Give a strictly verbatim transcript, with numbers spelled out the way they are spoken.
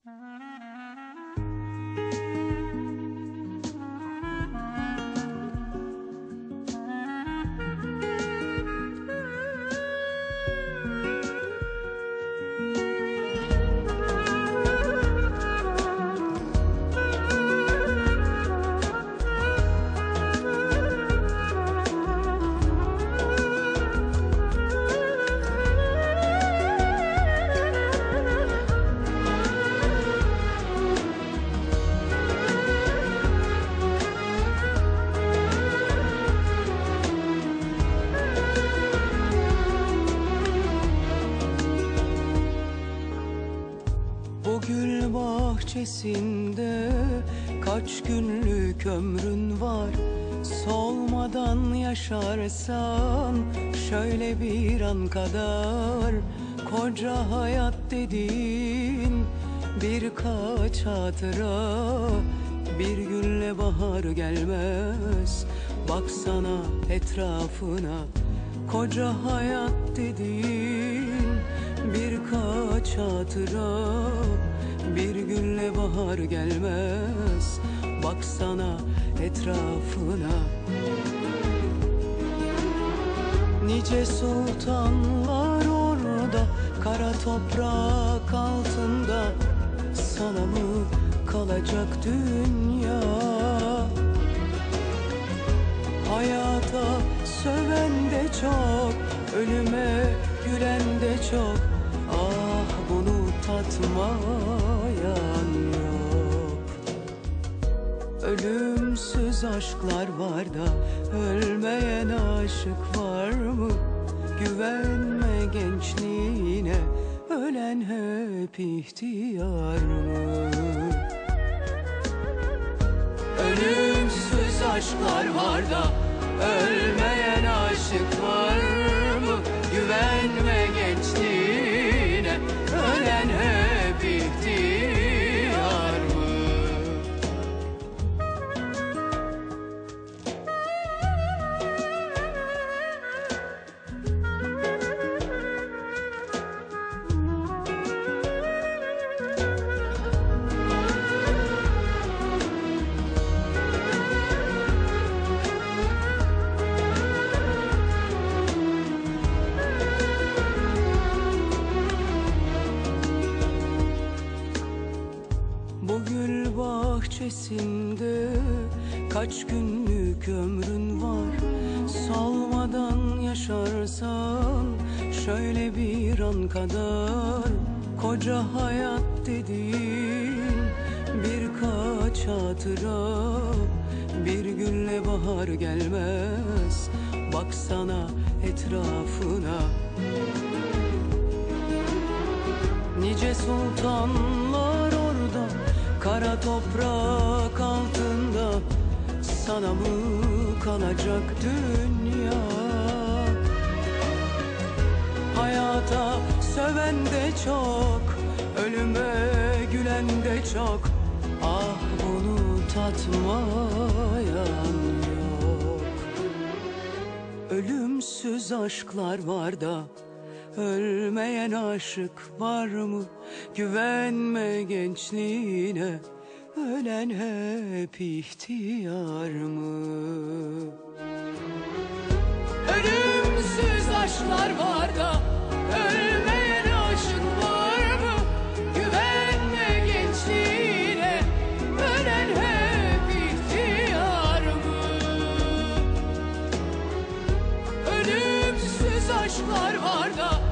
Bu gül bahçesinde kaç günlük ömrün var? Solmadan yaşarsan şöyle bir an kadar, koca hayat dediğin birkaç hatıra. Bir günle bahar gelmez, baksana etrafına. Koca hayat dediğin birkaç hatıra. Bir günle bahar gelmez, baksana etrafına. Nice sultanlar orada, kara toprak altında. Sana mı kalacak dünya? Hayata söven de çok, ölüme gülen de çok. Ah, bunu tatmayan yok. Ölümsüz aşklar var da ölmeyen aşık var mı? Güvenme gençliğine, ölen hep ihtiyar mı? Ölümsüz aşklar var da ölmeyen aşık var mı? Güvenme gençliğine, ölen hep ihtiyar mı? Bu gül bahçesinde kaç günlük ömrün var? Solmadan yaşarsan şöyle bir an kadar, koca hayat dediğin birkaç hatıra. Bir günle bahar gelmez, baksana etrafına. Nice sultanlar orada, kara toprak altında. Sana mı kalacak dünya? Hayata söven de çok, ölüme gülen de çok. Ah, bunu tatmayan yok. Ölümsüz aşklar var da ölmeyen aşık var mı? Güvenme gençliğine, ölen hep ihtiyar mı? Ölümsüz aşklar var da ölmeyen aşık var mı? Güvenme gençliğine, ölen hep ihtiyar mı? Ölümsüz aşklar var da